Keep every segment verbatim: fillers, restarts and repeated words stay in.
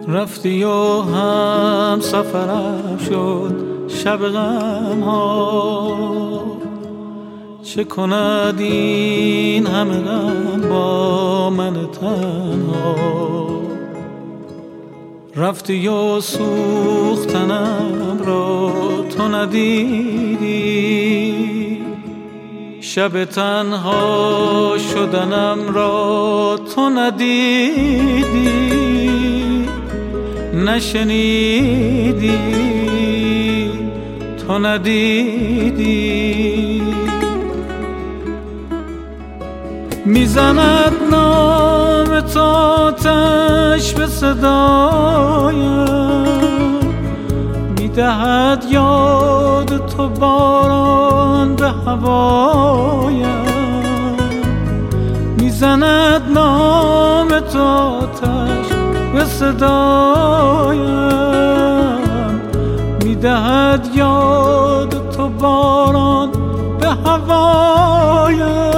رفتی و هم سفرم شد شب غم ها، چه کند این همه غم با من تنها. رفتی و سوختنم را تو ندیدی، شب تنها شدنم را تو ندیدی، نشنیدی تو ندیدی. میزند نام تو آتش به صدایم، میدهد یاد تو باران به هوایم. میزند نام تو آتش به صدایم، میدهد یاد تو باران به هوایم.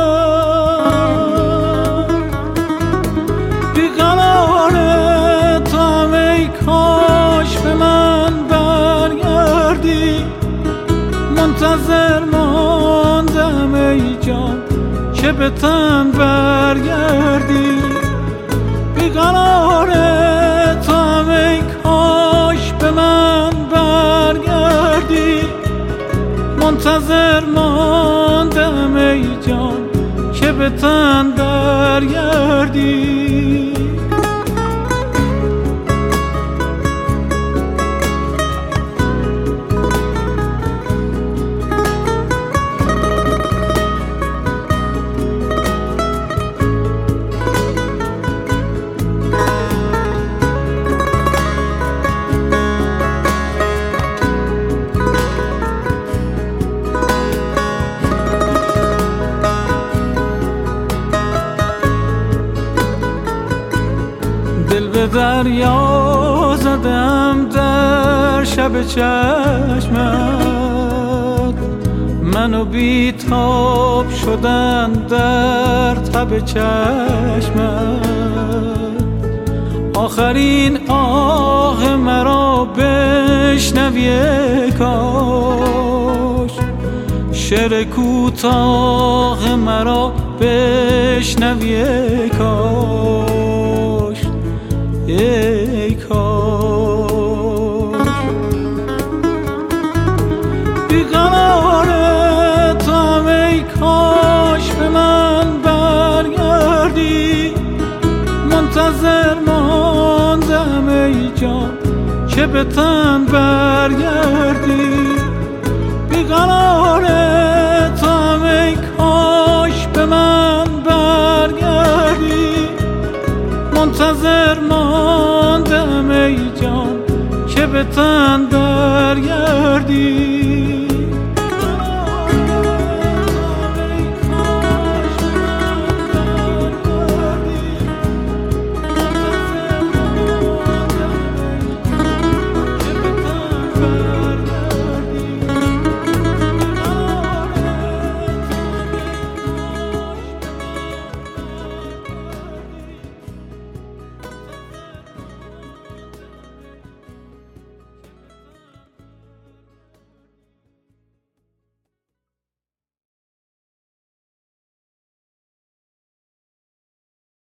بیقرار تو ای کاش به من برگردی، منتظر ماندم ای جان که به تن برگردی. بیقرار تو ای کاش به من برگردی، منتظر ماندم ای جان که به تن برگردی. دل به دریا زدم در شب چشمت، منو بیتاب شدن در تب چشمت. آخرین آه مرا بشنوی کاش، شعر کوتاه مرا بشنوی کاش، ای کاش. بیقرار تو ای کاش به من برگردی، منتظر ماندم ای جان که به تن برگردی. بیقرار تو ای کاش به من برگردی، منتظر ماندم ای جان که به تن برگردی.